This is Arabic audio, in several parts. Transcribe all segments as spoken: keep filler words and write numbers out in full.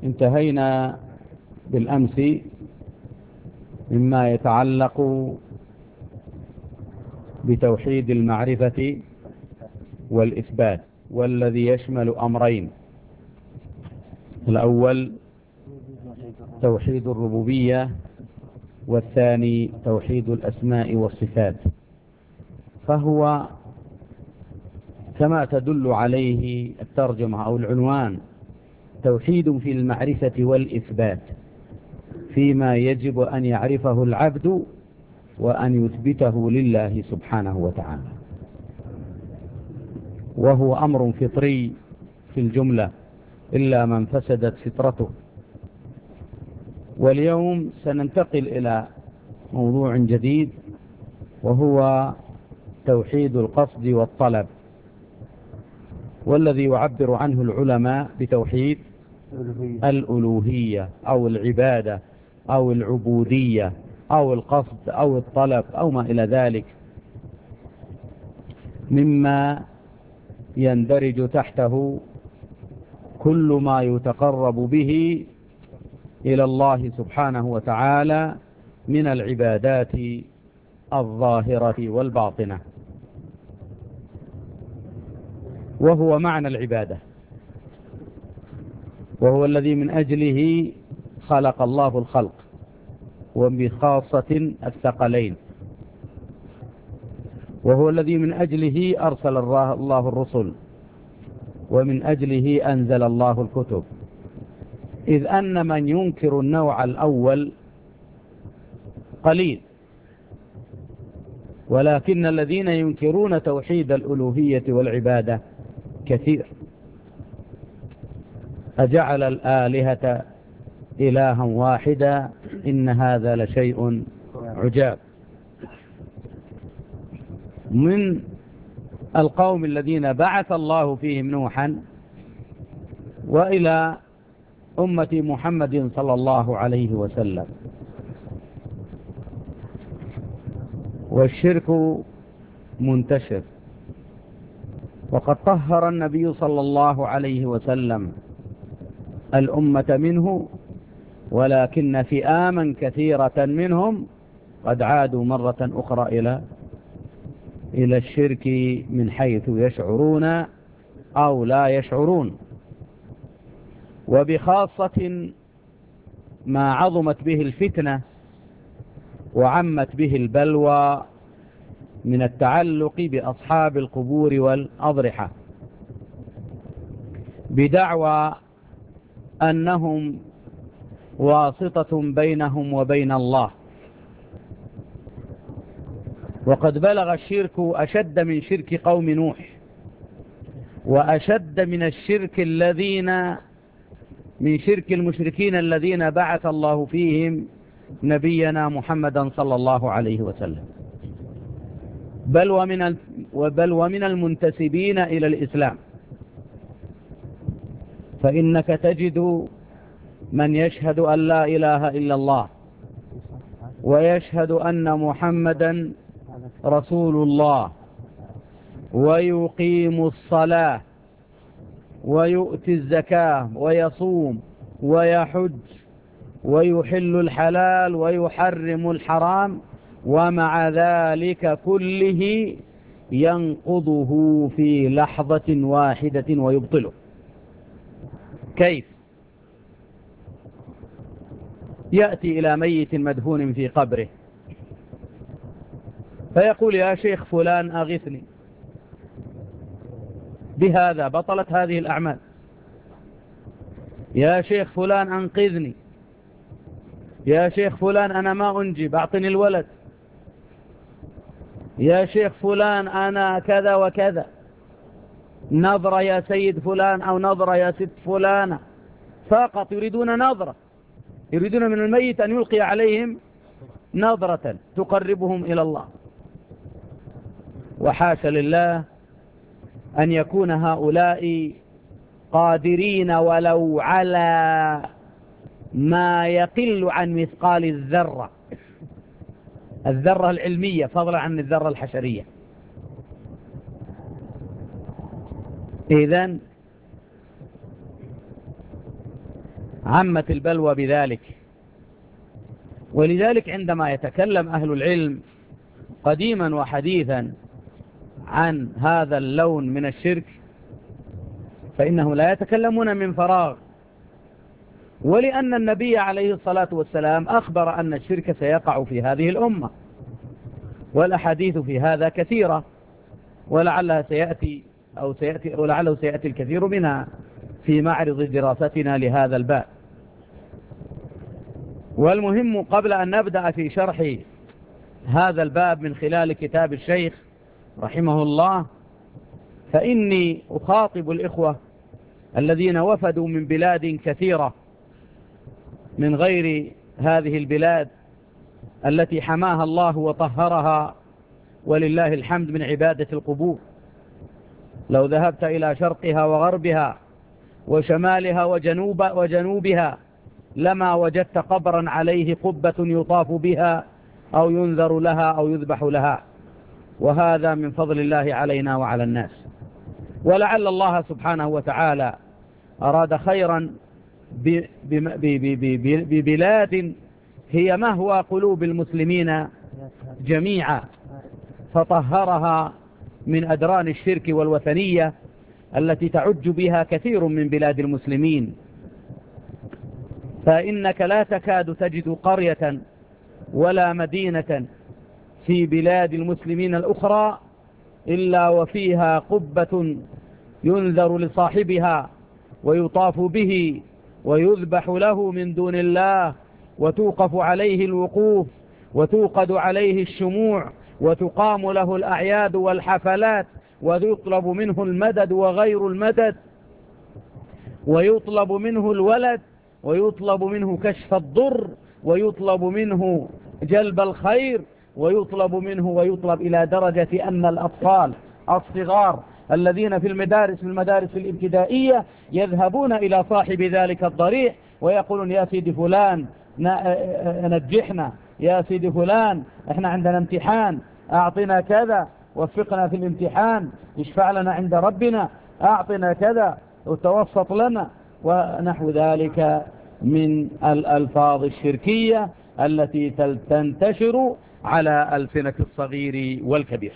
انتهينا بالأمس مما يتعلق بتوحيد المعرفة والإثبات، والذي يشمل أمرين: الأول توحيد الربوبية، والثاني توحيد الأسماء والصفات. فهو كما تدل عليه الترجمة أو العنوان توحيد في المعرفة والإثبات فيما يجب أن يعرفه العبد وأن يثبته لله سبحانه وتعالى، وهو أمر فطري في الجملة إلا من فسدت فطرته. واليوم سننتقل إلى موضوع جديد، وهو توحيد القصد والطلب، والذي يعبر عنه العلماء بتوحيد الألوهية أو العبادة أو العبودية أو القصد أو الطلب أو ما إلى ذلك مما يندرج تحته كل ما يتقرب به إلى الله سبحانه وتعالى من العبادات الظاهرة والباطنة، وهو معنى العبادة، وهو الذي من أجله خلق الله الخلق، وبخاصة الثقلين، وهو الذي من أجله أرسل الله الرسل، ومن أجله أنزل الله الكتب. إذ أن من ينكر النوع الأول قليل، ولكن الذين ينكرون توحيد الألوهية والعبادة كثير. أجعل الآلهة إلها واحدا إن هذا لشيء عجاب. من القوم الذين بعث الله فيهم نوحا وإلى أمة محمد صلى الله عليه وسلم. والشرك منتشر، وقد طهر النبي صلى الله عليه وسلم الأمة منه، ولكن فئاما كثيرة منهم قد عادوا مرة أخرى إلى إلى الشرك من حيث يشعرون أو لا يشعرون. وبخاصة ما عظمت به الفتنة وعمت به البلوى من التعلق بأصحاب القبور والأضرحة، بدعوى أنهم واسطة بينهم وبين الله. وقد بلغ الشرك أشد من شرك قوم نوح، وأشد من الشرك الذين من شرك المشركين الذين بعث الله فيهم نبينا محمدا صلى الله عليه وسلم، بل ومن بل ومن المنتسبين إلى الإسلام. فإنك تجد من يشهد أن لا إله إلا الله، ويشهد أن محمدا رسول الله، ويقيم الصلاة، ويؤتي الزكاة، ويصوم، ويحج، ويحل الحلال، ويحرم الحرام، ومع ذلك كله ينقضه في لحظة واحدة ويبطله. كيف؟ يأتي إلى ميت مدفون في قبره فيقول: يا شيخ فلان أغثني. بهذا بطلت هذه الأعمال. يا شيخ فلان أنقذني. يا شيخ فلان أنا ما أنجب، أعطني الولد. يا شيخ فلان أنا كذا وكذا. نظرة يا سيد فلان أو نظرة يا ست فلانة، فقط يريدون نظرة، يريدون من الميت أن يلقي عليهم نظرة تقربهم إلى الله. وحاشا لله أن يكون هؤلاء قادرين ولو على ما يقل عن مثقال الذرة، الذرة العلمية فضلا عن الذرة الحشرية. إذن عمت البلوى بذلك. ولذلك عندما يتكلم أهل العلم قديما وحديثا عن هذا اللون من الشرك فإنه لا يتكلمون من فراغ، ولأن النبي عليه الصلاة والسلام أخبر أن الشرك سيقع في هذه الأمة، والأحاديث في هذا كثيرة، ولعلها سيأتي أو سيأتي ولعله سيأتي الكثير منها في معرض دراستنا لهذا الباب. والمهم قبل أن نبدأ في شرح هذا الباب من خلال كتاب الشيخ رحمه الله، فإني أخاطب الإخوة الذين وفدوا من بلاد كثيرة من غير هذه البلاد التي حماها الله وطهرها ولله الحمد من عبادة القبور. لو ذهبت إلى شرقها وغربها وشمالها وجنوب وجنوبها لما وجدت قبرا عليه قبة يطاف بها أو ينذر لها أو يذبح لها، وهذا من فضل الله علينا وعلى الناس. ولعل الله سبحانه وتعالى أراد خيرا ببلاد هي مهوى قلوب المسلمين جميعا، فطهرها من أدران الشرك والوثنية التي تعج بها كثير من بلاد المسلمين. فإنك لا تكاد تجد قرية ولا مدينة في بلاد المسلمين الأخرى إلا وفيها قبة ينذر لصاحبها ويطاف به ويذبح له من دون الله، وتوقف عليه الوقوف وتوقد عليه الشموع وتقام له الأعياد والحفلات، ويطلب منه المدد وغير المدد، ويطلب منه الولد، ويطلب منه كشف الضر، ويطلب منه جلب الخير، ويطلب منه ويطلب إلى درجة أن الأطفال الصغار الذين في المدارس في المدارس الابتدائية يذهبون إلى صاحب ذلك الضريح ويقولون يا سيدي فلان نجحنا، يا سيدي فلان احنا عندنا امتحان أعطنا كذا، وفقنا في الامتحان، اشفع لنا عند ربنا، أعطنا كذا وتوسط لنا، ونحو ذلك من الألفاظ الشركية التي تنتشر على ألسنة الصغير والكبير.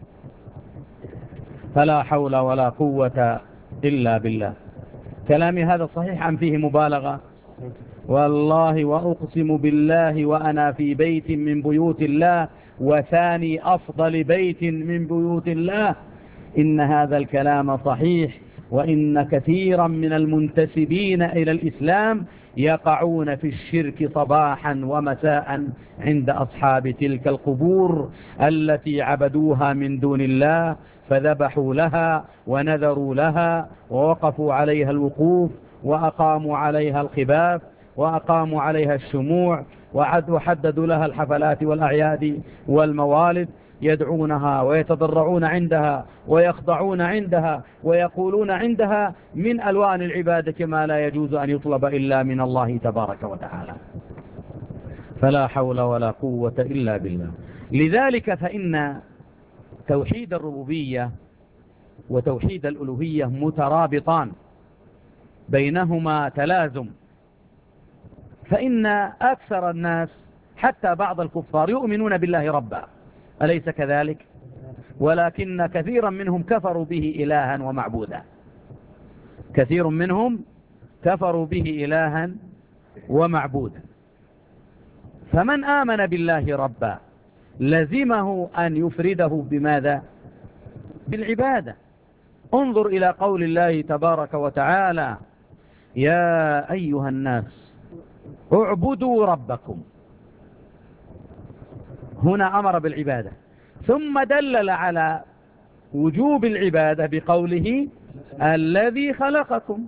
فلا حول ولا قوة إلا بالله. كلامي هذا صحيح أم فيه مبالغة؟ والله وأقسم بالله وأنا في بيت من بيوت الله وثاني أفضل بيت من بيوت الله إن هذا الكلام صحيح، وإن كثيرا من المنتسبين إلى الإسلام يقعون في الشرك صباحا ومساء عند أصحاب تلك القبور التي عبدوها من دون الله، فذبحوا لها ونذروا لها ووقفوا عليها الوقوف وأقاموا عليها الخباف وأقاموا عليها الشموع وحددوا لها الحفلات والأعياد والموالد، يدعونها ويتضرعون عندها ويخضعون عندها ويقولون عندها من ألوان العبادة ما لا يجوز أن يطلب إلا من الله تبارك وتعالى. فلا حول ولا قوة إلا بالله. لذلك فإن توحيد الربوبية وتوحيد الألوهية مترابطان بينهما تلازم، فإن أكثر الناس حتى بعض الكفار يؤمنون بالله ربا، أليس كذلك؟ ولكن كثيرا منهم كفروا به إلها ومعبودا، كثير منهم كفروا به إلها ومعبودا. فمن آمن بالله ربا لزمه أن يفرده بماذا؟ بالعبادة. انظر إلى قول الله تبارك وتعالى يا أيها الناس اعبدوا ربكم، هنا أمر بالعبادة ثم دلل على وجوب العبادة بقوله الذي خلقكم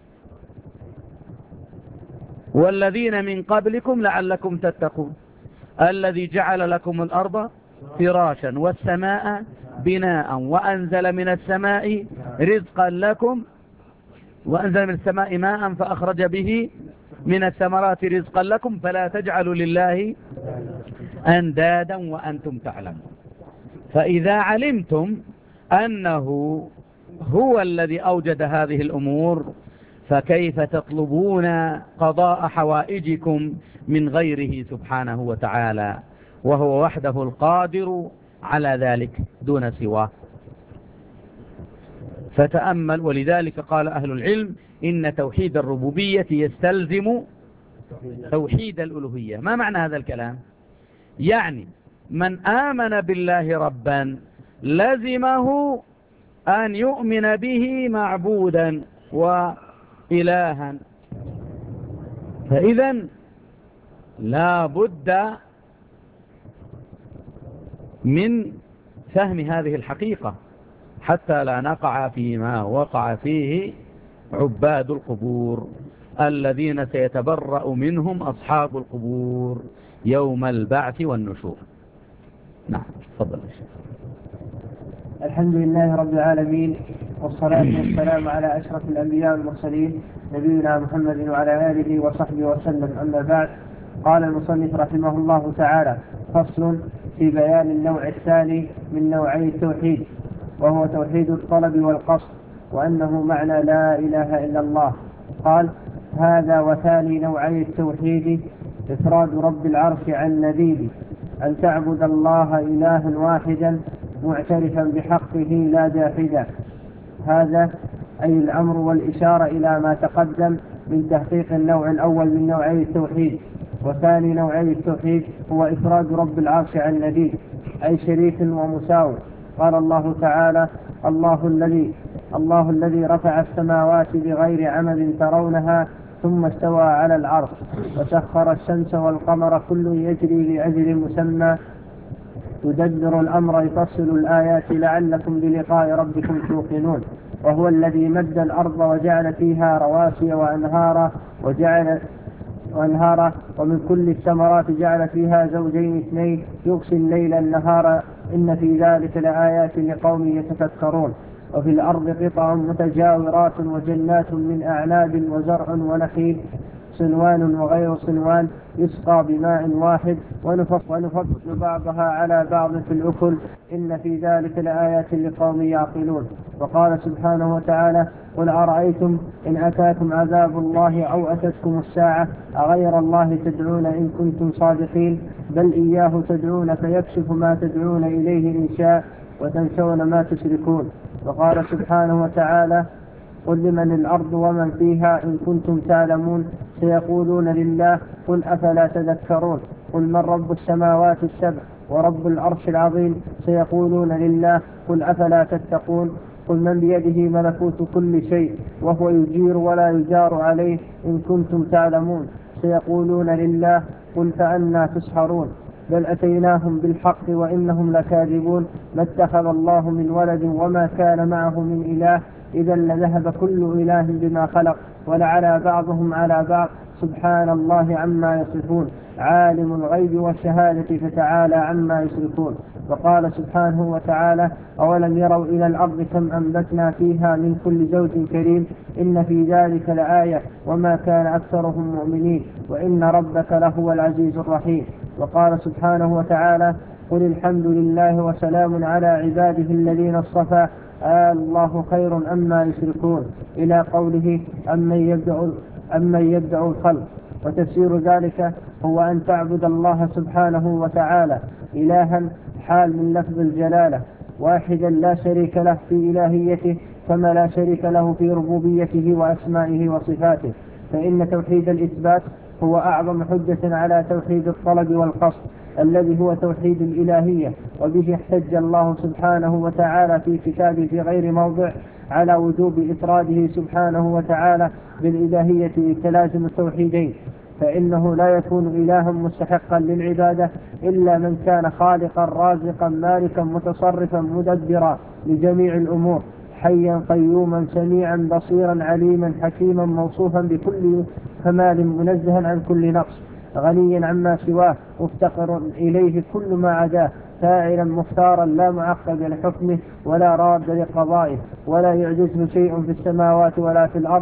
والذين من قبلكم لعلكم تتقون الذي جعل لكم الأرض فراشا والسماء بناء وأنزل من السماء رزقا لكم وأنزل من السماء ماء فأخرج به من الثمرات رزقا لكم فلا تجعلوا لله أندادا وأنتم تعلمون. فإذا علمتم أنه هو الذي أوجد هذه الأمور فكيف تطلبون قضاء حوائجكم من غيره سبحانه وتعالى وهو وحده القادر على ذلك دون سواه؟ فتأمل. ولذلك قال أهل العلم إن توحيد الربوبية يستلزم توحيد الألوهية. ما معنى هذا الكلام؟ يعني من آمن بالله ربا لزمه أن يؤمن به معبودا وإلها، فإذا لا بد من فهم هذه الحقيقة حتى لا نقع فيما وقع فيه عباد القبور الذين سيتبرأ منهم أصحاب القبور يوم البعث والنشور. نعم، تفضل يا شيخ. الحمد لله رب العالمين، والصلاة والسلام على أشرف الأنبياء والمرسلين نبينا محمد وعلى آله وصحبه وسلم. أما بعد، قال المصنف رحمه الله تعالى: فصل في بيان النوع الثاني من نوعي التوحيد، وهو توحيد الطلب والقصد، وأنه معنى لا إله إلا الله. قال: هذا وثاني نوعي التوحيد إفراد رب العرش عن نذير، أن تعبد الله إلها واحدا معترفا بحقه لا جاحدا. هذا أي الأمر والإشارة إلى ما تقدم من تحقيق النوع الأول من نوعي التوحيد. وثاني نوعي التوحيد هو إفراد رب العرش عن نذير، أي شريك ومساوي. قال الله تعالى: الله الذي الله الذي رفع السماوات بغير عمد ترونها ثم استوى على العرش وسخر الشمس والقمر كل يجري لأجل مسمى يدبر الأمر يفصل الآيات لعلكم بلقاء ربكم توقنون. وهو الذي مد الأرض وجعل فيها رواسي وأنهارا وجعل وأنهارا ومن كل الثمرات جعل فيها زوجين اثنين يغشي الليل النهار إن في ذلك لآيات لقوم يتفكرون. وفي الأرض قطع متجاورات وجنات من أعناب وزرع ونخيل صنوان وغير صنوان يسقى بماء واحد ونفضل بعضها على بعض في الأكل إن في ذلك لآيات لقوم يعقلون. وقال سبحانه وتعالى: قل أرأيتم إن أتاكم عذاب الله أو أتتكم الساعة أغير الله تدعون إن كنتم صادقين بل إياه تدعون فيكشف ما تدعون إليه إن شاء وتنسون ما تشركون. وقال سبحانه وتعالى: قل لمن الأرض ومن فيها إن كنتم تعلمون سيقولون لله قل أفلا تذكرون. قل من رب السماوات السبع ورب العرش العظيم سيقولون لله قل أفلا تتقون. قل من بيده ملكوت كل شيء وهو يجير ولا يجار عليه إن كنتم تعلمون سيقولون لله قل فأنى تسحرون. بل أتيناهم بالحق وإنهم لكاذبون. ما اتخذ الله من ولد وما كان معه من إله إذا لذهب كل إله بما خلق ولعلى بعضهم على بعض سبحان الله عما يصفون عالم الغيب والشهادة فتعالى عما يشركون. وقال سبحانه وتعالى: أولم يروا إلى الأرض كم أنبتنا فيها من كل زوج كريم إن في ذلك لآية وما كان أكثرهم مؤمنين وإن ربك لهو العزيز الرحيم. وقال سبحانه وتعالى: قل الحمد لله وسلام على عباده الذين اصطفى آه الله خير أما يشركون إلى قوله: أمن يبدأ أمن يبدأ الخلق. وتفسير ذلك هو أن تعبد الله سبحانه وتعالى إلها حال من لفظ الجلالة واحدا لا شريك له في إلهيته كما لا شريك له في ربوبيته وأسمائه وصفاته. فإن توحيد الإثبات هو أعظم حجة على توحيد الطلب والقصد الذي هو توحيد الإلهية. وبه احتج الله سبحانه وتعالى في كتابه في غير موضع على وجوب إفراده سبحانه وتعالى بالإلهية لتلازم التوحيدين. فإنه لا يكون إلها مستحقا للعبادة إلا من كان خالقا رازقا مالكا متصرفا مدبرا لجميع الأمور حيا قيوما سميعا بصيرا عليما حكيما موصوفا بكل كمال منزها عن كل نقص غنيا عما سواه مفتقر إليه كل ما عداه فاعلا مختارا لا معقب لحكمه ولا راد لقضائه ولا يعجزه شيء في السماوات ولا في الأرض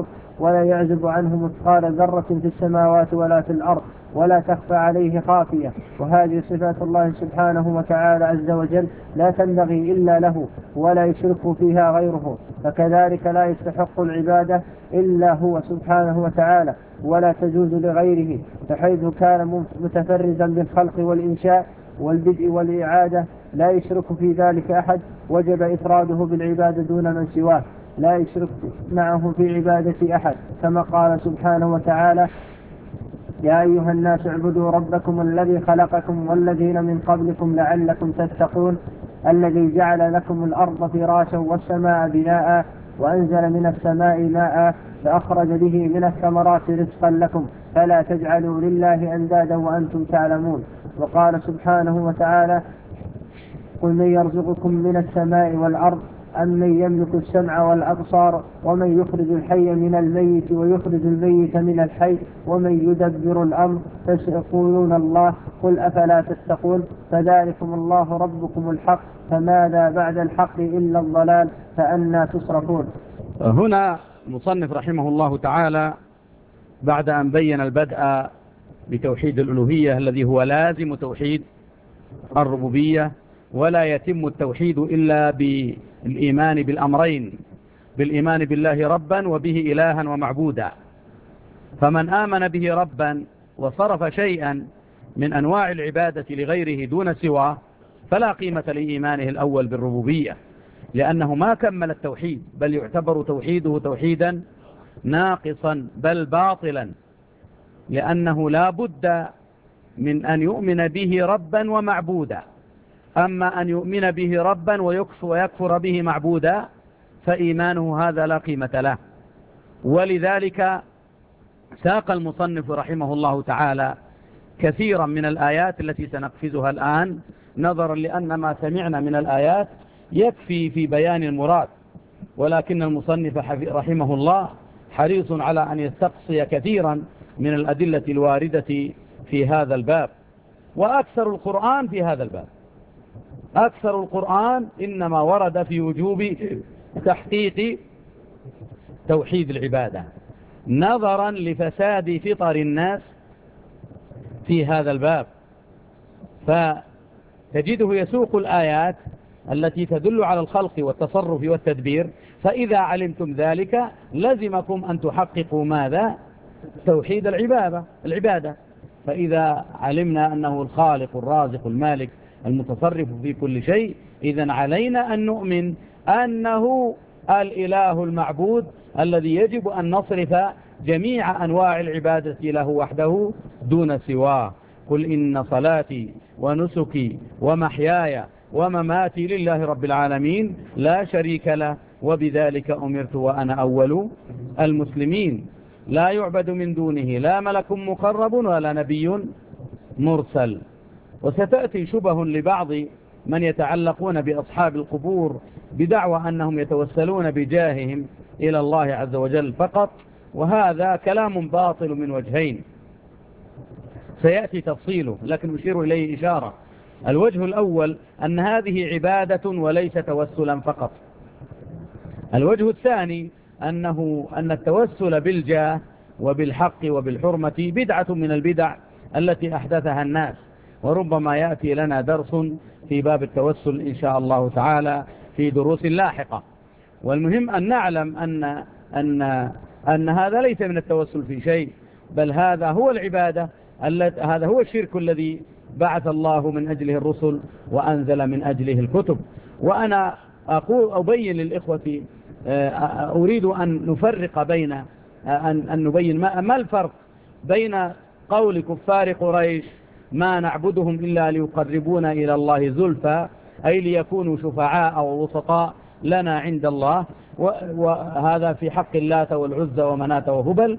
ولا يعزب عنه مثقال ذرة في السماوات ولا في الأرض ولا تخفى عليه خافية. وهذه صفات الله سبحانه وتعالى عز وجل لا تنبغي إلا له ولا يشرك فيها غيره، فكذلك لا يستحق العبادة إلا هو سبحانه وتعالى ولا تجوز لغيره، فحيث كان متفردا بالخلق والإنشاء والبدء والإعادة لا يشرك في ذلك أحد، وجب إفراده بالعبادة دون من سواه، لا يشرك معه في عبادة أحد، كما قال سبحانه وتعالى: يا أيها الناس اعبدوا ربكم الذي خلقكم والذين من قبلكم لعلكم تتقون الذي جعل لكم الأرض فراشا والسماء بناء وأنزل من السماء ماء فأخرج به من الثمرات رزقا لكم فلا تجعلوا لله أندادا وأنتم تعلمون. وقال سبحانه وتعالى: قل من يرزقكم من السماء والأرض أم من يملك السمع والأبصار ومن يخرج الحي من الميت ويخرج الميت من الحي ومن يدبر الأمر فسيقولون الله قل أفلا تتقون فذلكم الله ربكم الحق فماذا بعد الحق إلا الضلال فأنى تصرفون. هنا المصنف رحمه الله تعالى بعد أن بين البدء بتوحيد الألوهية الذي هو لازم توحيد الربوبية، ولا يتم التوحيد إلا بالإيمان بالأمرين، بالإيمان بالله ربا وبه إلها ومعبودا. فمن آمن به ربا وصرف شيئا من أنواع العبادة لغيره دون سواه فلا قيمة لإيمانه الأول بالربوبية، لأنه ما كمل التوحيد، بل يعتبر توحيده توحيدا ناقصا بل باطلا، لأنه لا بد من أن يؤمن به ربا ومعبودا. أما أن يؤمن به ربا ويكفر به معبودا فإيمانه هذا لا قيمة له. ولذلك ساق المصنف رحمه الله تعالى كثيرا من الآيات التي سنقفزها الآن، نظرا لأن ما سمعنا من الآيات يكفي في بيان المراد، ولكن المصنف رحمه الله حريص على أن يستقصي كثيرا من الأدلة الواردة في هذا الباب. وأكثر القرآن في هذا الباب، أكثر القرآن إنما ورد في وجوب تحقيق توحيد العبادة، نظرا لفساد فطر الناس في هذا الباب. فتجده يسوق الآيات التي تدل على الخلق والتصرف والتدبير، فإذا علمتم ذلك لزمكم أن تحققوا ماذا؟ توحيد العبادة العبادة فإذا علمنا أنه الخالق الرازق المالك المتصرف في كل شيء، إذن علينا أن نؤمن أنه الإله المعبود الذي يجب أن نصرف جميع أنواع العبادة له وحده دون سواه. قل إن صلاتي ونسكي ومحياي ومماتي لله رب العالمين لا شريك له وبذلك أمرت وأنا أول المسلمين. لا يعبد من دونه لا ملك مقرب ولا نبي مرسل. وستأتي شبه لبعض من يتعلقون بأصحاب القبور بدعوى أنهم يتوسلون بجاههم إلى الله عز وجل فقط، وهذا كلام باطل من وجهين سيأتي تفصيله، لكن أشير إليه إشارة. الوجه الأول أن هذه عبادة وليس توسلا فقط. الوجه الثاني أنه أن التوسل بالجاه وبالحق وبالحرمة بدعة من البدع التي أحدثها الناس، وربما يأتي لنا درس في باب التوسل إن شاء الله تعالى في دروس لاحقة. والمهم أن نعلم أن, أن, أن هذا ليس من التوسل في شيء، بل هذا هو العبادة، هذا هو الشرك الذي بعث الله من أجله الرسل وأنزل من أجله الكتب. وأنا أقول أبين للإخوة، أريد أن نفرق بين أن, أن نبين ما, ما الفرق بين قول كفار قريش ما نعبدهم إلا ليقربونا إلى الله زلفى، أي ليكونوا شفعاء ووسطاء لنا عند الله، وهذا في حق اللات والعزى ومناة وهبل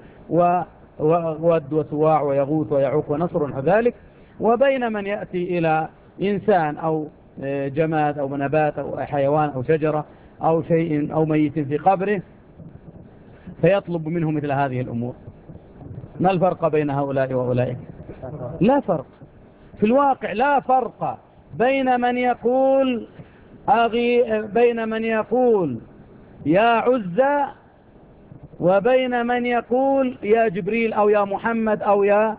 وود وسواع ويغوث ويعوق ونصر وذلك، وبين من يأتي إلى إنسان أو جماد أو نبات أو حيوان أو شجرة أو شيء أو ميت في قبره فيطلب منه مثل هذه الأمور. ما الفرق بين هؤلاء وأولئك؟ لا فرق في الواقع، لا فرق بين من يقول أغي بين من يقول يا عزة وبين من يقول يا جبريل أو يا محمد أو يا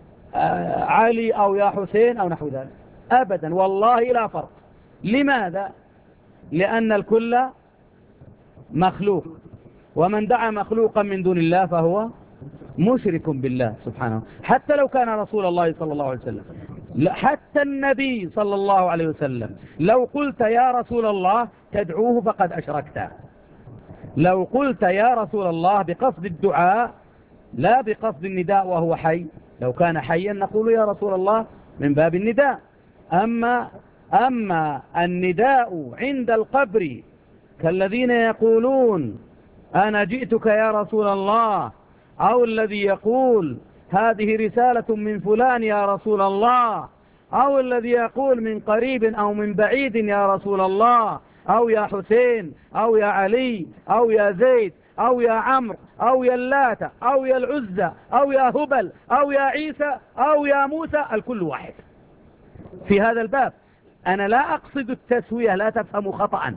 علي أو يا حسين أو نحو ذلك، أبدا والله لا فرق. لماذا؟ لأن الكل مخلوق، ومن دعا مخلوقا من دون الله فهو مشرك بالله سبحانه، حتى لو كان رسول الله صلى الله عليه وسلم. حتى النبي صلى الله عليه وسلم لو قلت يا رسول الله تدعوه فقد أشركت. لو قلت يا رسول الله بقصد الدعاء لا بقصد النداء وهو حي، لو كان حيا نقول يا رسول الله من باب النداء. أما, أما النداء عند القبر كالذين يقولون أنا جئتك يا رسول الله، أو الذي يقول هذه رسالة من فلان يا رسول الله، أو الذي يقول من قريب أو من بعيد يا رسول الله، أو يا حسين أو يا علي أو يا زيد أو يا عمرو أو يا اللات أو يا العزة أو يا هبل أو يا عيسى أو يا موسى، الكل واحد في هذا الباب. أنا لا أقصد التسوية، لا تفهموا خطأ،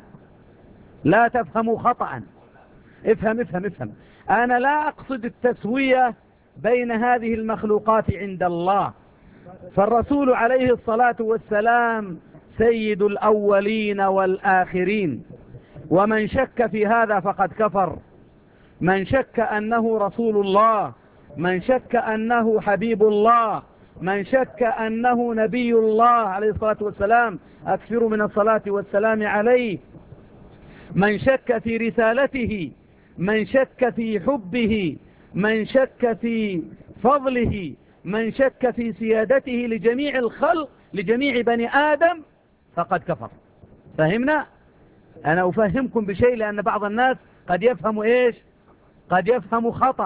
لا تفهموا خطأ، افهم افهم افهم. أنا لا أقصد التسوية بين هذه المخلوقات عند الله، فالرسول عليه الصلاة والسلام سيد الأولين والآخرين، ومن شك في هذا فقد كفر. من شك أنه رسول الله، من شك أنه حبيب الله، من شك أنه نبي الله عليه الصلاة والسلام، أكثر من الصلاة والسلام عليه، من شك في رسالته، من شك في حبه، من شك في فضله، من شك في سيادته لجميع الخلق لجميع بني آدم فقد كفر. فهمنا؟ أنا أفهمكم بشيء لأن بعض الناس قد يفهموا إيش؟ قد يفهموا خطأ.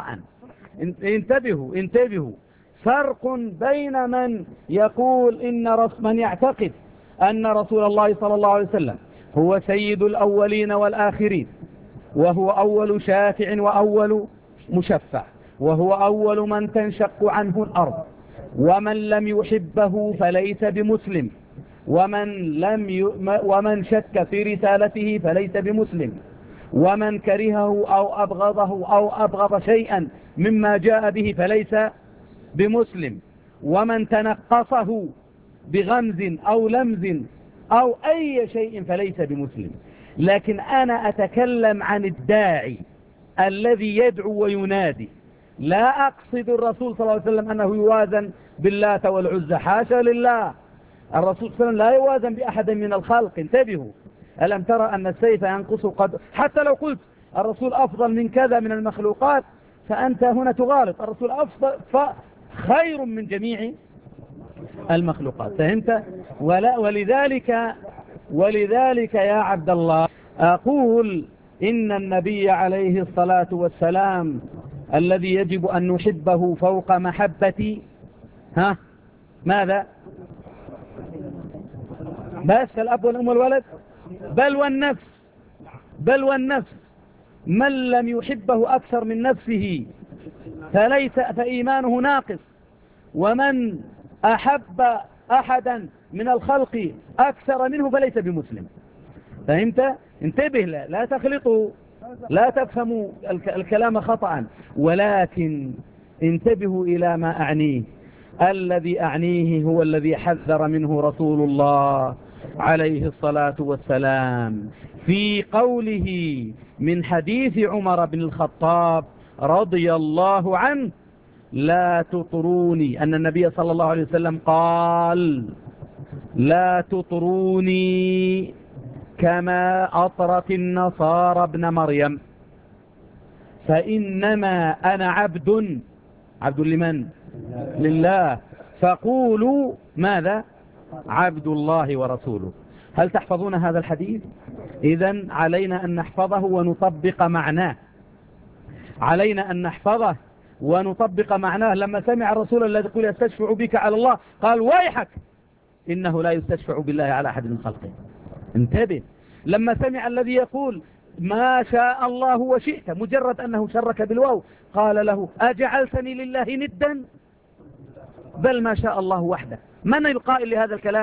انتبهوا انتبهوا. فرق بين من يقول إن رس من يعتقد أن رسول الله صلى الله عليه وسلم هو سيد الأولين والآخرين، وهو أول شافع وأول مشفع، وهو أول من تنشق عنه الأرض، ومن لم يحبه فليس بمسلم، ومن, لم ي... ومن شك في رسالته فليس بمسلم، ومن كرهه أو أبغضه أو أبغض شيئا مما جاء به فليس بمسلم، ومن تنقصه بغمز أو لمز أو أي شيء فليس بمسلم. لكن أنا أتكلم عن الداعي الذي يدعو وينادي، لا أقصد الرسول صلى الله عليه وسلم أنه يوازن باللات والعزى، حاشا لله. الرسول صلى الله عليه وسلم لا يوازن بأحد من الخلق. انتبهوا، ألم ترى أن السيف ينقص قد، حتى لو قلت الرسول أفضل من كذا من المخلوقات فأنت هنا تغالط. الرسول أفضل خير من جميع المخلوقات. فهمت؟ ولا ولذلك ولذلك يا عبد الله أقول إن النبي عليه الصلاة والسلام الذي يجب أن نحبه فوق محبة ها ماذا؟ بس الأب والأم والولد، بل والنفس، بل والنفس. من لم يحبه أكثر من نفسه فليس فإيمانه ناقص، ومن أحب أحدا من الخلق أكثر منه فليس بمسلم. فهمت؟ انتبه، لا, لا تخلطوا، لا تفهموا الكلام خطأ، ولكن انتبهوا إلى ما أعنيه. الذي أعنيه هو الذي حذر منه رسول الله عليه الصلاة والسلام في قوله من حديث عمر بن الخطاب رضي الله عنه: لا تطروني، أن النبي صلى الله عليه وسلم قال: لا تطروني كما أطرت النصارى ابن مريم، فإنما أنا عبد. عبد لمن؟ لله. فقولوا ماذا؟ عبد الله ورسوله. هل تحفظون هذا الحديث؟ إذن علينا أن نحفظه ونطبق معناه، علينا أن نحفظه ونطبق معناه. لما سمع الرسول الذي يقول يستشفع بك على الله قال: ويحك إنه لا يستشفع بالله على أحد من خلقه. انتبه. لما سمع الذي يقول ما شاء الله وشئت مجرد أنه شرك بالواو قال له: أجعلتني لله ندا؟ بل ما شاء الله وحده. من القائل لهذا الكلام؟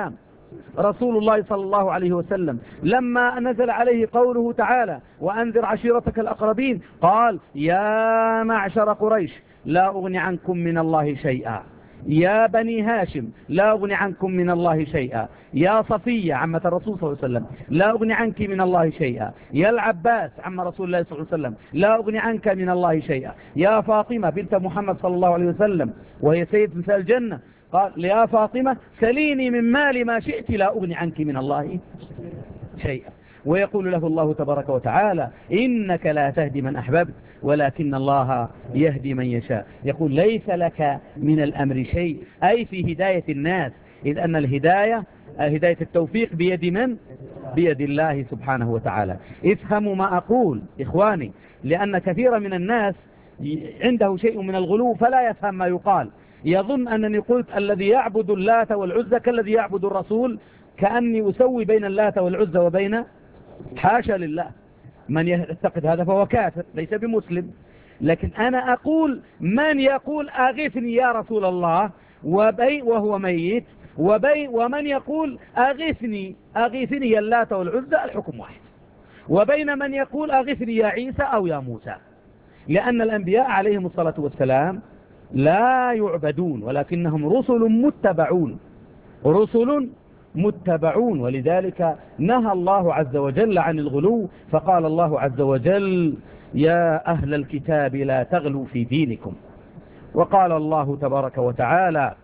رسول الله صلى الله عليه وسلم لما نزل عليه قوله تعالى وأنذر عشيرتك الأقربين قال يا معشر قريش لا أغني عنكم من الله شيئا، يا بني هاشم لا أغني عنكم من الله شيئا، يا صفية عمة الرسول صلى الله عليه وسلم لا أغني عنك من الله شيئا، يا العباس عم رسول الله صلى الله عليه وسلم لا أغني عنك من الله شيئا، يا فاطمة بنت محمد صلى الله عليه وسلم وهي سيد نساء الجنة قال يا فاطمة سليني من مالي ما شئت لا أغني عنك من الله شيئا. ويقول له الله تبارك وتعالى إنك لا تهدي من أحببت ولكن الله يهدي من يشاء. يقول ليس لك من الأمر شيء، أي في هداية الناس، إذ أن الهداية هداية التوفيق بيد من؟ بيد الله سبحانه وتعالى. افهموا ما أقول إخواني، لأن كثيرا من الناس عنده شيء من الغلو فلا يفهم ما يقال، يظن أنني قلت الذي يعبد اللات والعزى كالذي يعبد الرسول، كأني أسوي بين اللات والعزى وبين، حاشا لله، من يعتقد هذا فهو كافر ليس بمسلم. لكن أنا أقول من يقول أغثني يا رسول الله وبي وهو ميت، وبي ومن يقول أغثني أغثني يا اللات والعزى، الحكم واحد، وبين من يقول أغثني يا عيسى أو يا موسى، لأن الأنبياء عليهم الصلاة والسلام لا يعبدون ولكنهم رسل متبعون، رسل متبعون. ولذلك نهى الله عز وجل عن الغلو، فقال الله عز وجل يا أهل الكتاب لا تغلوا في دينكم. وقال الله تبارك وتعالى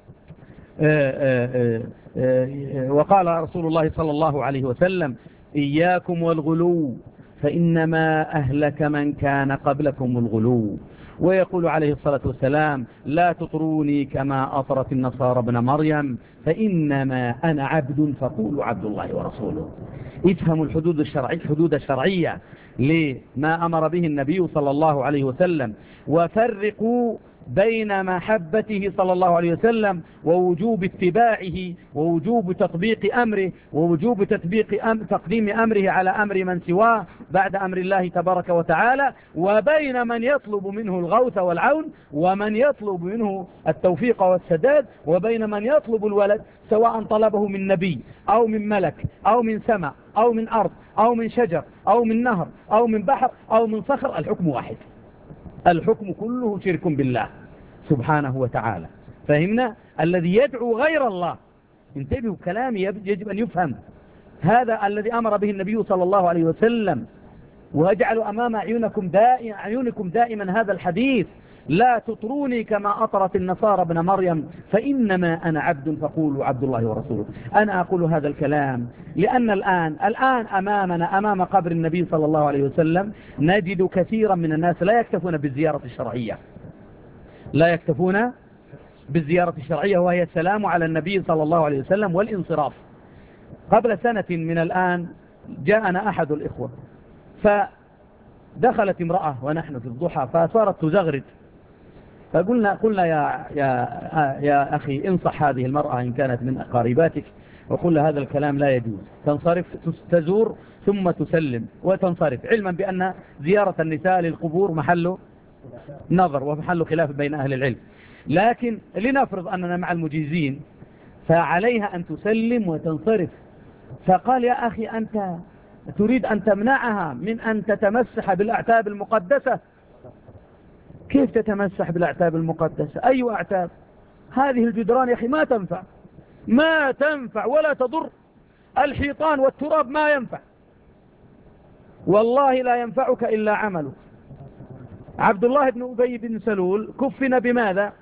آآ آآ آآ وقال رسول الله صلى الله عليه وسلم إياكم والغلو فإنما أهلك من كان قبلكم الغلو. ويقول عليه الصلاة والسلام لا تطروني كما أطرت النصارى ابن مريم فإنما أنا عبد فقولوا عبد الله ورسوله. افهموا الحدود الشرعية، الحدود الشرعية لما أمر به النبي صلى الله عليه وسلم، وفرقوا بين محبته صلى الله عليه وسلم ووجوب اتباعه ووجوب تطبيق أمره ووجوب تطبيق أم تقديم أمره على أمر من سواه بعد أمر الله تبارك وتعالى، وبين من يطلب منه الغوث والعون ومن يطلب منه التوفيق والسداد، وبين من يطلب الولد سواء طلبه من نبي أو من ملك أو من سماء أو من أرض أو من شجر أو من نهر أو من بحر أو من صخر، الحكم واحد، الحكم كله شرك بالله سبحانه وتعالى. فهمنا؟ الذي يدعو غير الله، انتبهوا كلامي يجب أن يفهم، هذا الذي أمر به النبي صلى الله عليه وسلم، واجعلوا أمام أعينكم دائما, أعينكم دائما هذا الحديث لا تطروني كما أطرت النصارى ابن مريم فإنما أنا عبد فقولوا عبد الله ورسوله. أنا أقول هذا الكلام لأن الآن الآن أمامنا أمام قبر النبي صلى الله عليه وسلم نجد كثيرا من الناس لا يكتفون بالزيارة الشرعية، لا يكتفون بالزيارة الشرعية وهي السلام على النبي صلى الله عليه وسلم والانصراف. قبل سنة من الآن جاءنا أحد الإخوة فدخلت امرأة ونحن في الضحى فصارت تزغرد، فقلنا قلنا يا, يا, يا أخي انصح هذه المرأة إن كانت من قريباتك وقل هذا الكلام لا يجوز، تنصرف تزور ثم تسلم وتنصرف، علما بأن زيارة النساء للقبور محل نظر ومحل خلاف بين أهل العلم، لكن لنفرض أننا مع المجيزين فعليها أن تسلم وتنصرف. فقال يا أخي أنت تريد أن تمنعها من أن تتمسح بالأعتاب المقدسة؟ كيف تتمسح بالأعتاب المقدسة؟ أي أعتاب؟ هذه الجدران يا أخي ما تنفع، ما تنفع ولا تضر، الحيطان والتراب ما ينفع، والله لا ينفعك إلا عملك. عبد الله بن أبي بن سلول كفن بماذا؟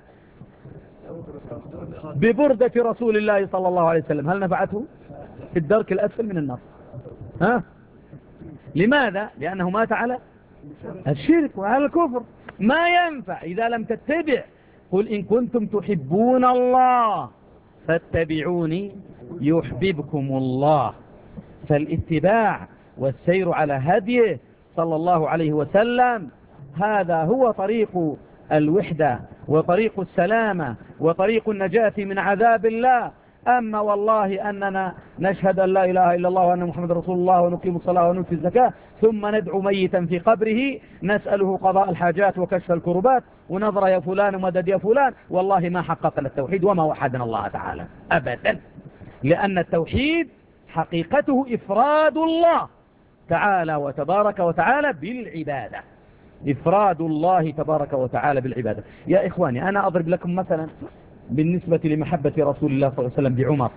ببردة رسول الله صلى الله عليه وسلم، هل نفعته؟ في الدرك الأسفل من النار. ها؟ لماذا؟ لأنه مات على الشرك وعلى الكفر، ما ينفع إذا لم تتبع. قل إن كنتم تحبون الله فاتبعوني يحببكم الله. فالاتباع والسير على هديه صلى الله عليه وسلم هذا هو طريق الوحدة وطريق السلامة وطريق النجاة من عذاب الله. أما والله أننا نشهد أن لا إله إلا الله وأن محمد رسول الله ونقيم الصلاة ونؤتي الزكاة ثم ندعو ميتا في قبره نسأله قضاء الحاجات وكشف الكربات ونظر يا فلان ومدد يا فلان، والله ما حققنا التوحيد وما وحدنا الله تعالى أبدا. لأن التوحيد حقيقته إفراد الله تعالى وتبارك وتعالى بالعبادة، إفراد الله تبارك وتعالى بالعبادة. يا إخواني، أنا أضرب لكم مثلا بالنسبة لمحبة رسول الله صلى الله عليه وسلم بعمر،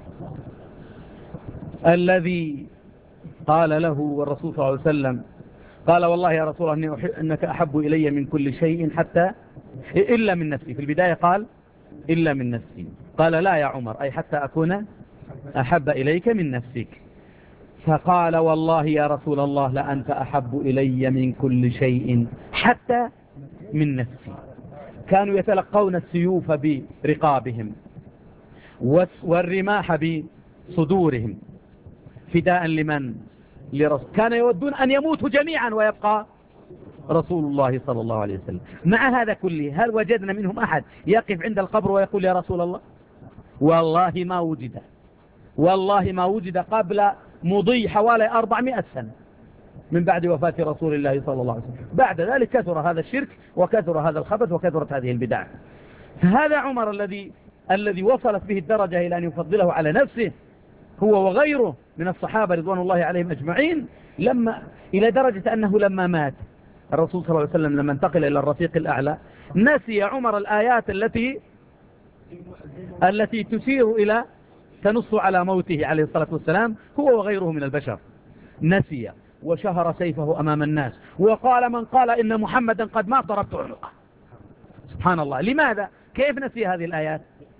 الذي قال له الرسول صلى الله عليه وسلم، قال والله يا رسول الله إنك أحب إلي من كل شيء حتى إلا من نفسي. في البداية قال إلا من نفسي، قال لا يا عمر، أي حتى أكون أحب إليك من نفسك. فقال والله يا رسول الله لأنت أحب إلي من كل شيء حتى من نفسي. كانوا يتلقون السيوف برقابهم والرماح بصدورهم فداء لمن؟ لرسول. كان يودون أن يموتوا جميعا ويبقى رسول الله صلى الله عليه وسلم. مع هذا كله هل وجدنا منهم أحد يقف عند القبر ويقول يا رسول الله؟ والله ما وجد، والله ما وجد قبل مضي حوالي أربعمائة سنة من بعد وفاة رسول الله صلى الله عليه وسلم. بعد ذلك كثر هذا الشرك وكثر هذا الخبث وكثرت هذه البدع. فهذا عمر الذي الذي وصلت به الدرجة إلى أن يفضله على نفسه هو وغيره من الصحابة رضوان الله عليهم أجمعين، لما إلى درجة أنه لما مات الرسول صلى الله عليه وسلم، لما انتقل إلى الرفيق الأعلى، نسي عمر الآيات التي التي تشير إلى تنص على موته عليه الصلاة والسلام، هو وغيره من البشر. نسي وشهر سيفه أمام الناس وقال من قال إن محمدا قد مات ضربت عنقه. سبحان الله. لماذا؟ كيف نسي هذه الآيات؟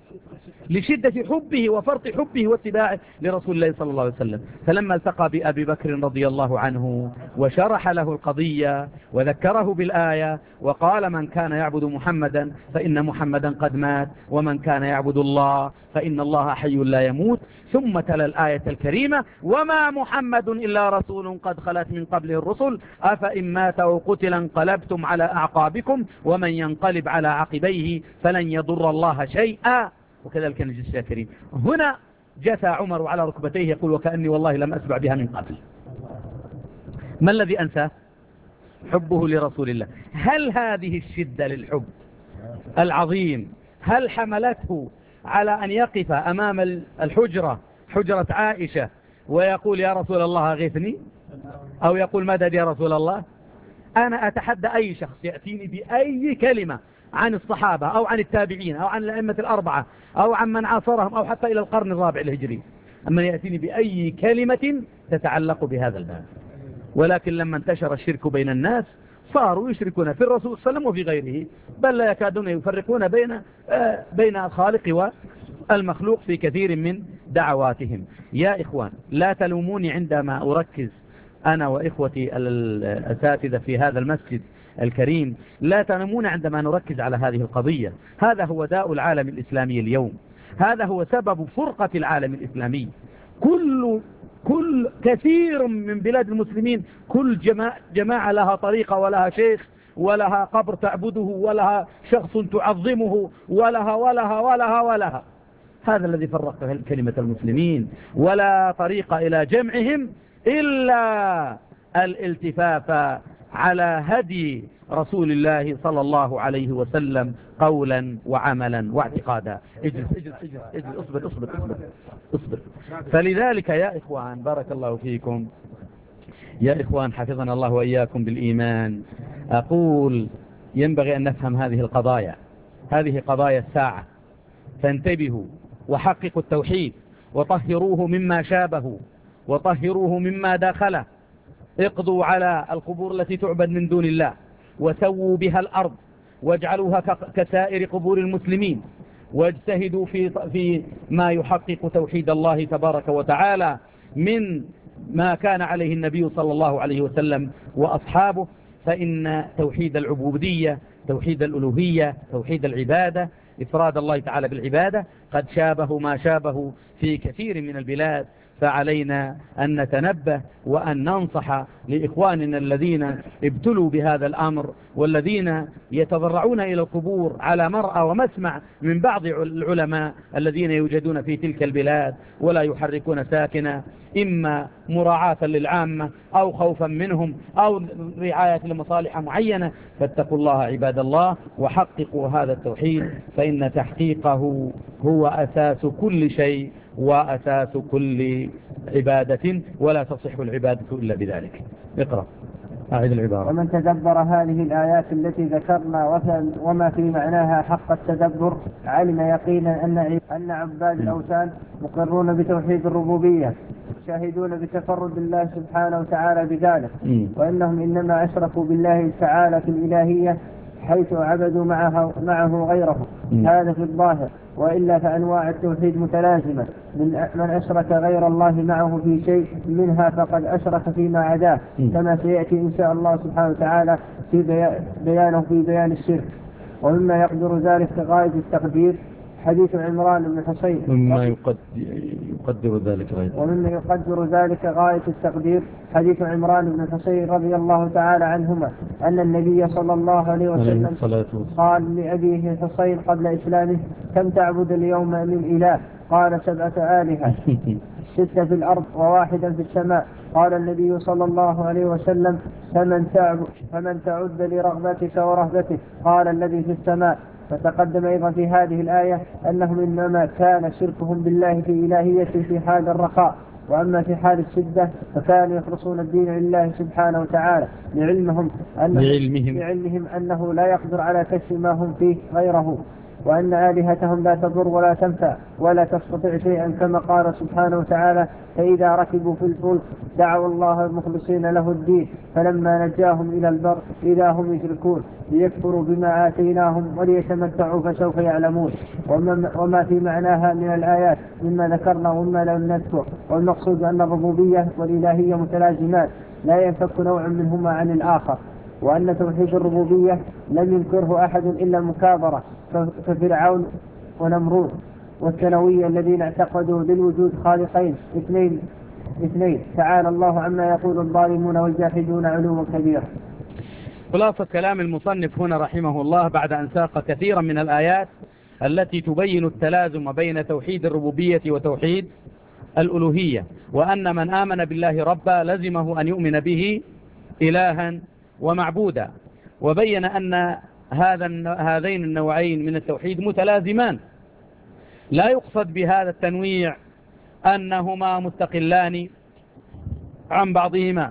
لشدة حبه وفرط حبه واتباعه لرسول الله صلى الله عليه وسلم. فلما التقى بأبي بكر رضي الله عنه وشرح له القضية وذكره بالآية وقال من كان يعبد محمدا فإن محمدا قد مات ومن كان يعبد الله فإن الله حي لا يموت، ثم تلا الآية الكريمة وما محمد إلا رسول قد خلت من قبله الرسل أفإن مات أو قتل انقلبتم على أعقابكم ومن ينقلب على عقبيه فلن يضر الله شيئا وكذلك نجزي الشاكرين. هنا جثى عمر على ركبتيه يقول وكأني والله لم أسمع بها من قبل. ما الذي أنساه؟ حبه لرسول الله. هل هذه الشدة للحب العظيم هل حملته على أن يقف أمام الحجرة، حجرة عائشة، ويقول يا رسول الله أغثني، أو يقول مدد يا رسول الله؟ أنا أتحدى أي شخص يأتيني بأي كلمة عن الصحابة أو عن التابعين أو عن الأئمة الأربعة أو عن من عاصرهم أو حتى إلى القرن الرابع الهجري، أما يأتيني بأي كلمة تتعلق بهذا الباب. ولكن لما انتشر الشرك بين الناس صاروا يشركون في الرسول صلى الله عليه وسلم وفي غيره، بل لا يكادون يفرقون بين آه بين الخالق والمخلوق في كثير من دعواتهم. يا إخوان، لا تلوموني عندما أركز أنا وإخوتي الأساتذة في هذا المسجد الكريم، لا تلومون عندما نركز على هذه القضية. هذا هو داء العالم الإسلامي اليوم، هذا هو سبب فرقة العالم الإسلامي. كل كل كثير من بلاد المسلمين كل جماعة, جماعة لها طريقة ولها شيخ ولها قبر تعبده ولها شخص تعظمه ولها ولها ولها ولها. هذا الذي فرق كلمة المسلمين، ولا طريق إلى جمعهم إلا الالتفاف على هدي رسول الله صلى الله عليه وسلم قولا وعملا واعتقادا. اجلس اجلس اجلس, اجلس اصبر اصبر اصبر اصبر. فلذلك يا إخوان بارك الله فيكم، يا إخوان حفظنا الله وإياكم بالإيمان، أقول ينبغي أن نفهم هذه القضايا، هذه قضايا الساعة، فانتبهوا وحققوا التوحيد وطهروه مما شابه وطهروه مما داخله. اقضوا على القبور التي تعبد من دون الله وسووا بها الأرض واجعلوها كسائر قبور المسلمين، واجتهدوا في في ما يحقق توحيد الله تبارك وتعالى من ما كان عليه النبي صلى الله عليه وسلم وأصحابه. فإن توحيد العبودية، توحيد الألوهية، توحيد العبادة، إفراد الله تعالى بالعبادة قد شابه ما شابه في كثير من البلاد. فعلينا أن نتنبه وأن ننصح لإخواننا الذين ابتلوا بهذا الأمر والذين يتضرعون إلى القبور على مرأى ومسمع من بعض العلماء الذين يوجدون في تلك البلاد ولا يحركون ساكنا، إما مراعاة للعامة أو خوفا منهم أو رعاية لمصالح معينة. فاتقوا الله عباد الله وحققوا هذا التوحيد، فإن تحقيقه هو أساس كل شيء وأساس كل عبادة، ولا تصح العبادة إلا بذلك. اقرأ أعيد العبارة. ومن تدبر هذه الآيات التي ذكرنا وما في معناها حق التدبر علم يقينا أن أن عباد الأوثان مقرون بتوحيد الربوبية، شاهدون بتفرد الله سبحانه وتعالى بذلك، وإنهم إنما أشركوا بالله تعالى في الإلهية حيث عبدوا معه, معه غيره. هذا في الظاهر، وإلا فأنواع التوحيد متلازمة. من, من أشرك غير الله معه في شيء منها فقد أشرك فيما عداه، كما سيأتي إن شاء الله سبحانه وتعالى في بيانه في بيان الشرك. ومما يقدر ذلك غاية التقدير حديث عمران بن حسين، ومما يقدر, يقدر ذلك غاية ومما يقدر ذلك غاية التقدير حديث عمران بن حسين رضي الله تعالى عنهما أن النبي صلى الله عليه وسلم قال لأبيه الحسين قبل إسلامه: كم تعبد اليوم من إله؟ قال: سبعة آلهة، ستة في الأرض وواحدا في السماء. قال النبي صلى الله عليه وسلم: فمن تعبد, فمن تعد لرغبتك ورهبتك؟ قال: الذي في السماء. فتقدم أيضا في هذه الآية أنهم إنما كان شركهم بالله في إلهيته في حال الرخاء، وأما في حال الشدة فكانوا يخلصون الدين لله سبحانه وتعالى لعلمهم أنه, لعلمهم. لعلمهم أنه لا يقدر على كشف ما هم فيه غيره، وأن آلهتهم لا تضر ولا تنفع ولا تستطيع شيئا، كما قال سبحانه وتعالى: فإذا ركبوا في الفلك دعوا الله مخلصين له الدين فلما نجاهم إلى البر إذا هم يشركون ليكفروا بما آتيناهم وليتمتعوا فسوف يعلمون. وما, وما في معناها من الآيات مما ذكرنا وما لم نذكر. والمقصود أن الربوبية والإلهية متلازمان لا ينفك نوع منهما عن الآخر، وأن توحيد الربوبية لم ينكره أحد إلا المكابرة كفرعون ونمرود والثانوية الذين اعتقدوا للوجود خالقين اثنين اثنين تعالى الله عما يقول الظالمون والجاحدون علوا كبيرا. خلاصة كلام المصنف هنا رحمه الله بعد أن ساق كثيرا من الآيات التي تبين التلازم بين توحيد الربوبية وتوحيد الألوهية، وأن من آمن بالله ربا لزمه أن يؤمن به إلها ومعبودا، وبين أن هذا هذين النوعين من التوحيد متلازمان، لا يقصد بهذا التنويع أنهما مستقلان عن بعضهما،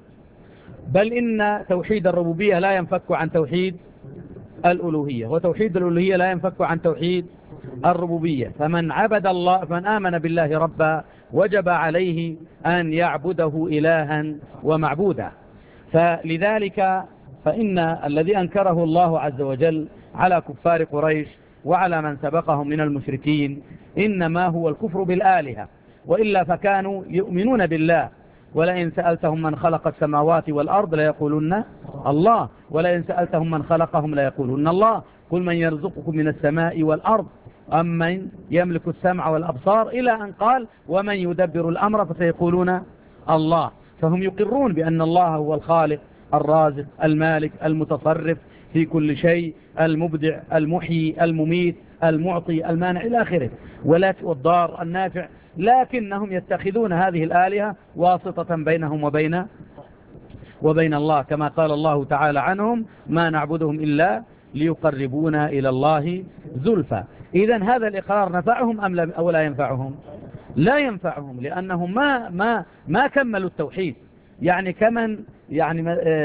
بل إن توحيد الربوبية لا ينفك عن توحيد الألوهية، وتوحيد الألوهية لا ينفك عن توحيد الربوبية. فمن عبد الله فمن آمن بالله ربا وجب عليه أن يعبده إلها ومعبودا. فلذلك فإن الذي أنكره الله عز وجل على كفار قريش وعلى من سبقهم من المشركين إنما هو الكفر بالآلهة، وإلا فكانوا يؤمنون بالله. ولئن سألتهم من خلق السماوات والأرض ليقولون الله، ولئن سألتهم من خلقهم ليقولون الله، قل من يرزقكم من السماء والأرض أم من يملك السمع والأبصار، إلى أن قال ومن يدبر الأمر فسيقولون الله. فهم يقرون بأن الله هو الخالق الرازق المالك المتصرف في كل شيء، المبدع المحيي المميت المعطي المانع إلى آخره، والضار النافع، لكنهم يتخذون هذه الآلهة واسطة بينهم وبين وبين الله، كما قال الله تعالى عنهم: ما نعبدهم إلا ليقربونا إلى الله زلفى. إذن هذا الإقرار نفعهم أم لا, أو لا ينفعهم؟ لا ينفعهم، لأنهم ما ما ما كملوا التوحيد. يعني كمن يعني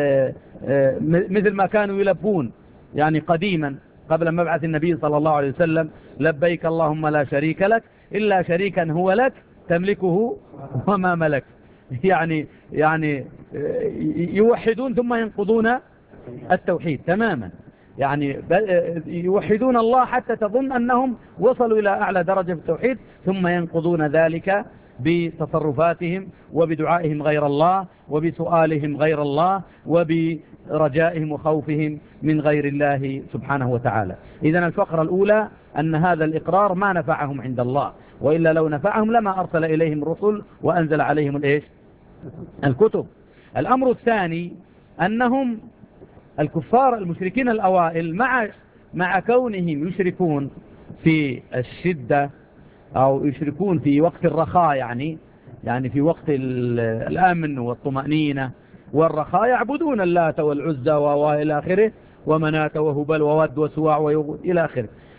مثل ما كانوا يلبون يعني قديما قبل مبعث النبي صلى الله عليه وسلم: لبيك اللهم لا شريك لك إلا شريكا هو لك تملكه وما ملك. يعني يعني يوحدون ثم ينقضون التوحيد تماما، يعني يوحدون الله حتى تظن أنهم وصلوا إلى أعلى درجة في التوحيد، ثم ينقضون ذلك بتصرفاتهم وبدعائهم غير الله وبسؤالهم غير الله وبرجائهم وخوفهم من غير الله سبحانه وتعالى. إذن الفقرة الأولى أن هذا الإقرار ما نفعهم عند الله، وإلا لو نفعهم لما أرسل إليهم الرسل وأنزل عليهم الإيش؟ الكتب. الأمر الثاني أنهم الكفار المشركين الأوائل مع مع كونهم يشركون في الشدة أو يشركون في وقت الرخاء، يعني يعني في وقت الأمن والطمأنينة والرخاء يعبدون اللات والعزى وإلى آخره ومناة وهبل وود وسواع وإلى آخره.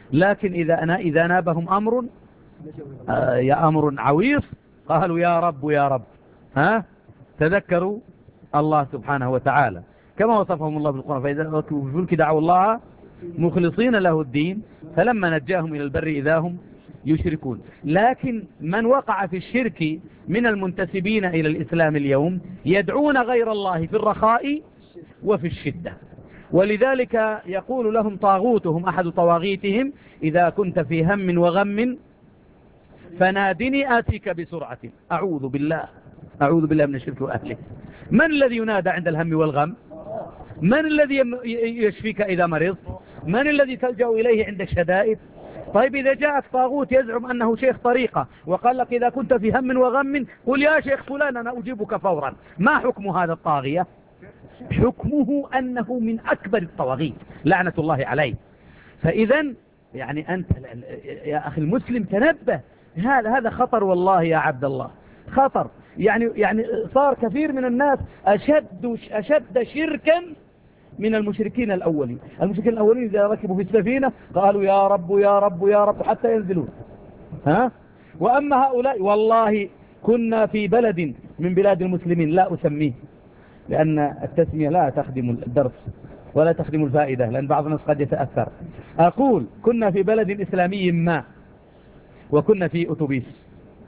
لكن إذا أنا إذا نابهم أمر آه يا أمر عويص قالوا يا رب يا رب، ها تذكروا الله سبحانه وتعالى كما وصفهم الله بالقرآن، فإذا ركبوا في الفلك دعوا الله مخلصين له الدين فلما نجاهم إلى البر إذا هم يشركون. لكن من وقع في الشرك من المنتسبين إلى الإسلام اليوم يدعون غير الله في الرخاء وفي الشدة، ولذلك يقول لهم طاغوتهم أحد طواغيتهم إذا كنت في هم وغم فنادني آتيك بسرعة. أعوذ بالله أعوذ بالله من الشرك وأهله. من الذي ينادى عند الهم والغم؟ من الذي يشفيك إذا مرضت؟ من الذي تلجأ إليه عند الشدائد؟ طيب إذا جاءك طاغوت يزعم أنه شيخ طريقة وقال لك إذا كنت في هم وغم قل يا شيخ فلان أنا أجيبك فورا، ما حكم هذا الطاغية؟ حكمه أنه من أكبر الطواغيت لعنة الله عليه. فإذا يعني أنت يا أخي المسلم تنبه، هذا هذا خطر والله يا عبد الله، خطر. يعني يعني صار كثير من الناس أشد أشد شركا من المشركين الأولين. المشركين الأولين إذا ركبوا في السفينة قالوا يا رب يا رب يا رب حتى ينزلون، ها. وأما هؤلاء والله كنا في بلد من بلاد المسلمين لا أسميه لأن التسمية لا تخدم الدرس ولا تخدم الفائدة، لأن بعض الناس قد يتأثر. أقول كنا في بلد إسلامي ما وكنا في أتوبيس،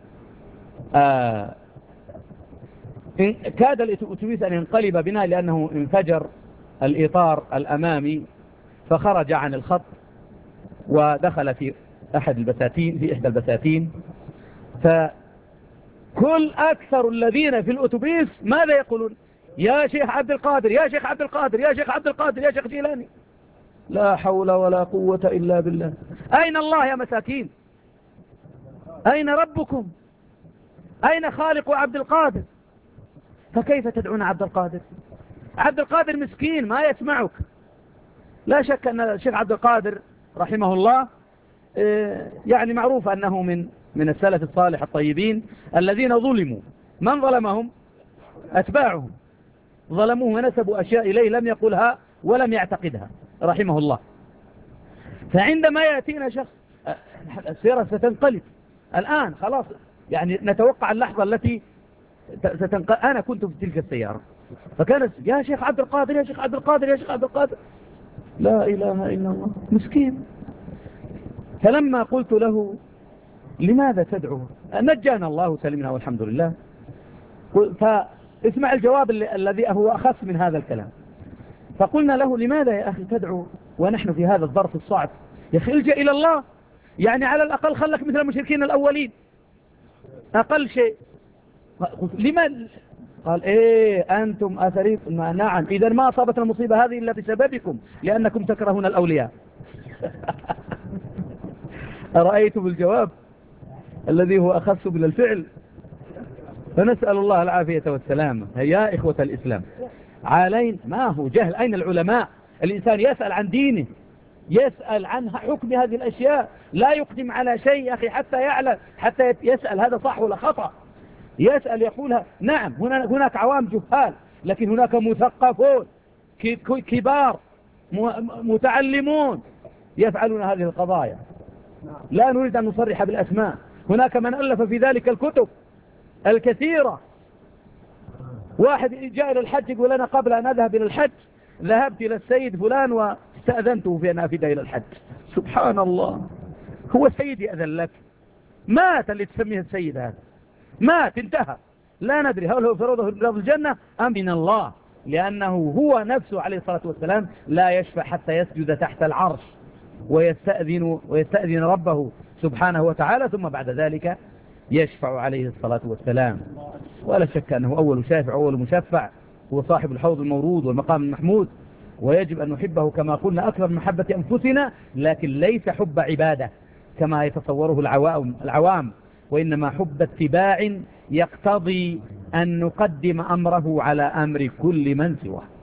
آه كاد الأتوبيس أن ينقلب بنا لأنه انفجر الإطار الأمامي فخرج عن الخط ودخل في أحد البساتين في إحدى البساتين. فكل أكثر الذين في الأتوبيس ماذا يقولون؟ يا شيخ عبد القادر يا شيخ عبد القادر يا شيخ عبد القادر يا شيخ جيلاني. لا حول ولا قوة إلا بالله. أين الله يا مساكين؟ أين ربكم؟ أين خالق عبد القادر؟ فكيف تدعون عبد القادر؟ عبد القادر مسكين ما يسمعك. لا شك أن الشيخ عبد القادر رحمه الله يعني معروف أنه من من السلف الصالح الطيبين الذين ظلموا. من ظلمهم؟ أتباعهم ظلموه ونسبوا أشياء إليه لم يقلها ولم يعتقدها رحمه الله. فعندما يأتينا شخص السيرة ستنقلب الآن خلاص، يعني نتوقع اللحظة التي ستنقلب. أنا كنت في تلك السيارة فكان يا شيخ عبد القادر يا شيخ عبد القادر يا شيخ عبد القادر، لا إله إلا الله، مسكين. فلما قلت له لماذا تدعو؟ نجانا الله وسلمنا والحمد لله. فاسمع الجواب الذي هو أخف من هذا الكلام. فقلنا له لماذا يا أخي تدعو ونحن في هذا الظرف الصعب؟ يا أخي الجأ إلى الله، يعني على الأقل خلك مثل المشركين الأولين أقل شيء. لماذا؟ قال إيه أنتم أثريف. نعم إذا ما أصابتنا المصيبة هذه إلا بسببكم لأنكم تكرهون الأولياء. أرأيتم الجواب الذي هو أخص من الفعل؟ فنسأل الله العافية والسلامة. يا إخوة الإسلام علينا ما هو جهل. أين العلماء؟ الإنسان يسأل عن دينه، يسأل عن حكم هذه الأشياء، لا يقدم على شيء يا أخي حتى يعلم، حتى يسأل هذا صح ولا خطأ. يسأل يقولها نعم هناك عوام جهال لكن هناك مثقفون كبار متعلمون يفعلون هذه القضايا. لا نريد أن نصرح بالأسماء، هناك من ألف في ذلك الكتب الكثيرة. واحد جاء إلى الحج يقول أنا قبل أن أذهب إلى الحج ذهبت إلى السيد فلان واستأذنته في أن أفد إلى الحج. سبحان الله، هو سيدي أذن لك؟ مات اللي تسميه السيد هذا، مات انتهى. لا ندري هل هو في روضة الجنة أم من الله، لأنه هو نفسه عليه الصلاة والسلام لا يشفع حتى يسجد تحت العرش ويستأذن, ويستأذن ربه سبحانه وتعالى، ثم بعد ذلك يشفع عليه الصلاة والسلام. ولا شك أنه أول شافع أول مشفع، هو صاحب الحوض المورود والمقام المحمود، ويجب أن نحبه كما قلنا أكثر من محبة أنفسنا، لكن ليس حب عبادة كما يتصوره العوام, العوام وإنما حب اتباع يقتضي أن نقدم أمره على أمر كل من سواه.